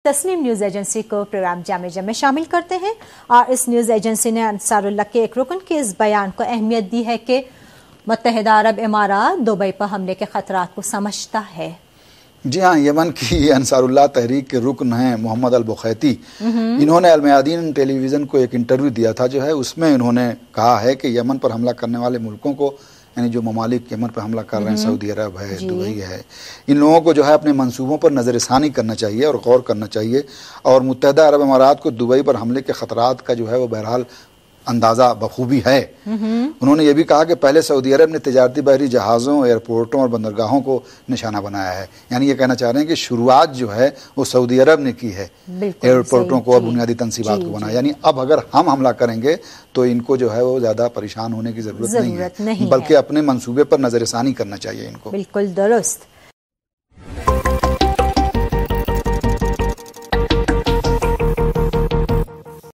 Tasnim news agency کو program Jame Jam میں شامل کرتے ہیں، اور اس نیوز ایجنسی نے انصار اللہ کے ایک رکن کے اس بیان کو اہمیت دی ہے کہ متحدہ عرب امارات دبئی پر حملے کے خطرات کو سمجھتا ہے۔ جی ہاں، یمن کی انصار اللہ تحریک کے رکن ہیں محمد البخیتی، انہوں نے المیادین ٹیلی ویژن کو ایک انٹرویو دیا تھا جو ہے، اس میں انہوں نے کہا ہے کہ یمن پر حملہ کرنے والے ملکوں کو، یعنی جو ممالک یمن پر حملہ کر رہے ہیں، سعودی عرب ہے، دبئی ہے، ان لوگوں کو جو ہے اپنے منصوبوں پر نظر ثانی کرنا چاہیے اور غور کرنا چاہیے، اور متحدہ عرب امارات کو دبئی پر حملے کے خطرات کا جو ہے وہ بہرحال اندازہ بخوبی ہے۔ انہوں نے یہ بھی کہا کہ پہلے سعودی عرب نے تجارتی بحری جہازوں، ایئرپورٹوں اور بندرگاہوں کو نشانہ بنایا ہے، یعنی یہ کہنا چاہ رہے ہیں کہ شروعات جو ہے وہ سعودی عرب نے کی ہے، ایئرپورٹوں کو اور بنیادی تنصیبات کو بنایا، یعنی اب اگر ہم حملہ کریں گے تو ان کو جو ہے وہ زیادہ پریشان ہونے کی ضرورت نہیں ہے، بلکہ اپنے منصوبے پر نظر ثانی کرنا چاہیے ان کو۔ بالکل درست۔